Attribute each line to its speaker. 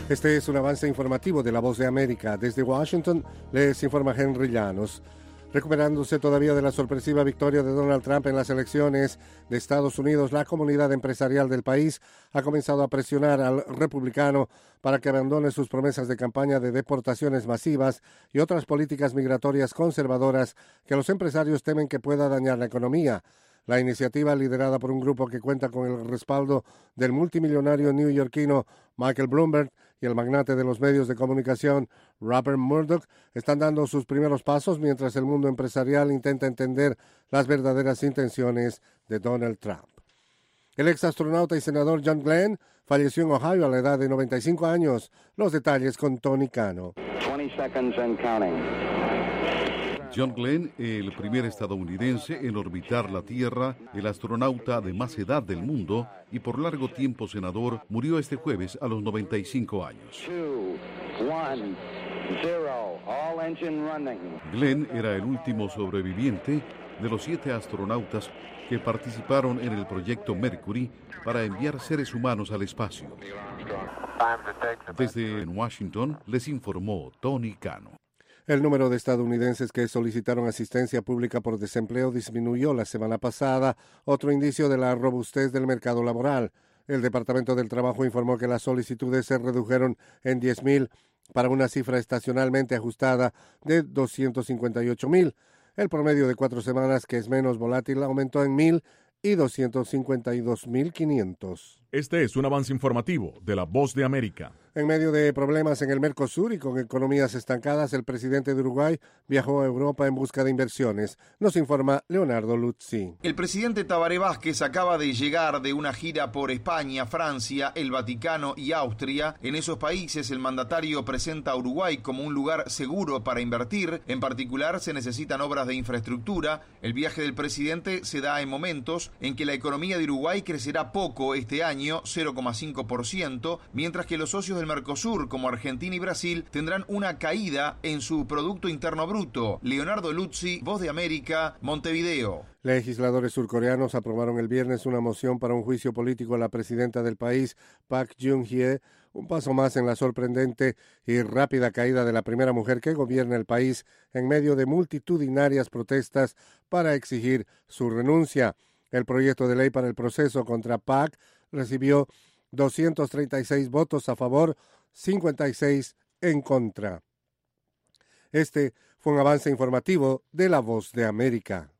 Speaker 1: Este es un avance informativo de La Voz de América. Desde Washington les informa Henry Llanos. Recuperándose todavía de la sorpresiva victoria de Donald Trump en las elecciones de Estados Unidos, la comunidad empresarial del país ha comenzado a presionar al republicano para que abandone sus promesas de campaña de deportaciones masivas y otras políticas migratorias conservadoras que los empresarios temen que pueda dañar la economía. La iniciativa, liderada por un grupo que cuenta con el respaldo del multimillonario neoyorquino Michael Bloomberg y el magnate de los medios de comunicación Rupert Murdoch, están dando sus primeros pasos mientras el mundo empresarial intenta entender las verdaderas intenciones de Donald Trump. El exastronauta y senador John Glenn falleció en Ohio a la edad de 95 años. Los detalles con Tony Cano.
Speaker 2: 20 seconds and counting.
Speaker 3: John Glenn, el primer estadounidense en orbitar la Tierra, el astronauta de más edad del mundo y por largo tiempo senador, murió este jueves a los 95 años.
Speaker 2: 2, 1, 0, all engine running.
Speaker 3: Glenn era el último sobreviviente de los 7 astronautas que participaron en el proyecto Mercury para enviar seres humanos al espacio. Desde Washington les informó Tony Cano.
Speaker 1: El número de estadounidenses que solicitaron asistencia pública por desempleo disminuyó la semana pasada, otro indicio de la robustez del mercado laboral. El Departamento del Trabajo informó que las solicitudes se redujeron en 10,000 para una cifra estacionalmente ajustada de 258,000. El promedio de 4 semanas, que es menos volátil, aumentó en 1,000 y 252,500.
Speaker 4: Este es un avance informativo de La Voz de América.
Speaker 1: En medio de problemas en el Mercosur y con economías estancadas, el presidente de Uruguay viajó a Europa en busca de inversiones. Nos informa Leonardo Luzzi.
Speaker 5: El presidente Tabaré Vázquez acaba de llegar de una gira por España, Francia, el Vaticano y Austria. En esos países, el mandatario presenta a Uruguay como un lugar seguro para invertir. En particular, se necesitan obras de infraestructura. El viaje del presidente se da en momentos en que la economía de Uruguay crecerá poco este año, 0,5%, mientras que los socios del Mercosur, como Argentina y Brasil, tendrán una caída en su Producto Interno Bruto. Leonardo Luzzi, Voz de América, Montevideo.
Speaker 1: Legisladores surcoreanos aprobaron el viernes una moción para un juicio político a la presidenta del país, Park Geun-hye, un paso más en la sorprendente y rápida caída de la primera mujer que gobierna el país en medio de multitudinarias protestas para exigir su renuncia. El proyecto de ley para el proceso contra Park recibió 236 votos a favor, 56 en contra. Este fue un avance informativo de La Voz de América.